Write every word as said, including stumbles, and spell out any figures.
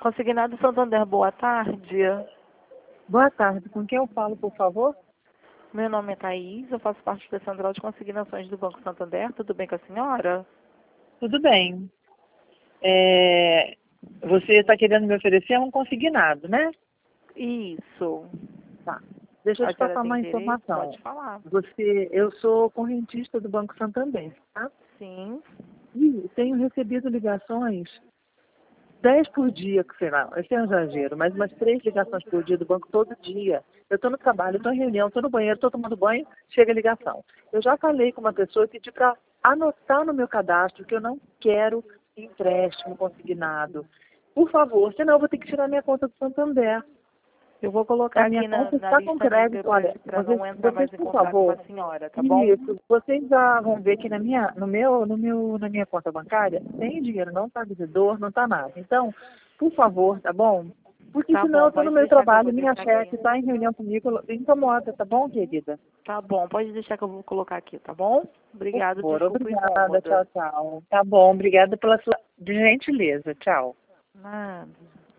Consignado Santander, boa tarde. Boa tarde. Com quem eu falo, por favor? Meu nome é Thaís, eu faço parte da Central de Consignações do Banco Santander. Tudo bem com a senhora? Tudo bem. É, Você está querendo me oferecer um consignado, né? Isso. Tá. Deixa eu A te senhora passar tem uma interesse? informação. Pode falar. Você, eu sou correntista do Banco Santander, tá? Sim. E tenho recebido ligações, dez por dia, sei lá, esse é um exagero, mas umas três ligações por dia do banco todo dia. Eu estou no trabalho, estou em reunião, estou no banheiro, estou tomando banho, chega a ligação. Eu já falei com uma pessoa e pedi para anotar no meu cadastro que eu não quero empréstimo consignado. Por favor, senão eu vou ter que tirar minha conta do Santander. Eu vou colocar A minha aqui na, conta na está com lista crédito. negra Olha, para vocês, não entrar vocês, mais em por contato com favor, a senhora, tá bom? isso, vocês já vão ver que na minha, no meu, no meu, na minha conta bancária tem dinheiro, não está devedor, não está nada. Então, por favor, tá bom? Porque Tá senão eu bom, estou no pode meu deixar que eu trabalho, vou minha deixar chefe aqui. está em reunião comigo, incomoda, tá bom, querida? Tá bom, pode deixar que eu vou colocar aqui, tá bom? Por Obrigado, favor, desculpa o obrigada, incômodo. tchau, tchau. Tá bom, obrigada pela sua gentileza, tchau. Nada.